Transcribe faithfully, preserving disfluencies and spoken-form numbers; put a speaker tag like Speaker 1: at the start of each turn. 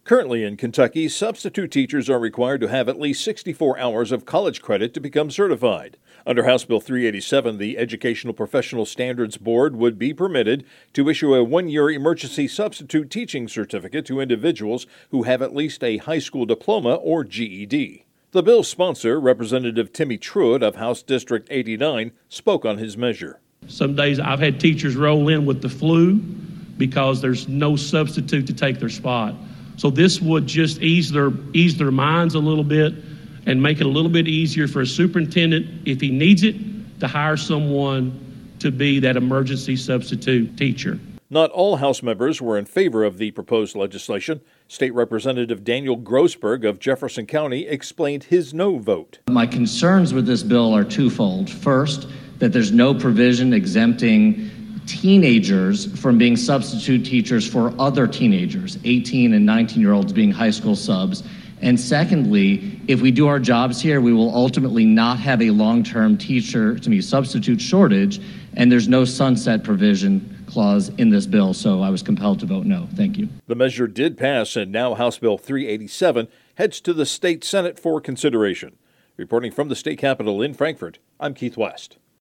Speaker 1: Currently in Kentucky, substitute teachers are required to have at least sixty-four hours of college credit to become certified. Under House Bill three eighty-seven, the Educational Professional Standards Board would be permitted to issue a one-year emergency substitute teaching certificate to individuals who have at least a high school diploma or G E D. The bill's sponsor, Representative Timmy Truitt of House District eighty-nine, spoke on his measure.
Speaker 2: Some days I've had teachers roll in with the flu because there's no substitute to take their spot. So this would just ease their ease their minds a little bit and make it a little bit easier for a superintendent, if he needs it, to hire someone to be that emergency substitute teacher.
Speaker 1: Not all House members were in favor of the proposed legislation. State Representative Daniel Grossberg of Jefferson County explained his no vote.
Speaker 3: My concerns with this bill are twofold. First, that there's no provision exempting teenagers from being substitute teachers for other teenagers, eighteen and nineteen year olds being high school subs. And secondly, if we do our jobs here, we will ultimately not have a long-term teacher, to me, substitute shortage, and there's no sunset provision clause in this bill, so I was compelled to vote no. Thank you.
Speaker 1: The measure did pass, and now House Bill three eighty-seven heads to the state Senate for consideration. Reporting from the state capitol in Frankfort, I'm Keith West.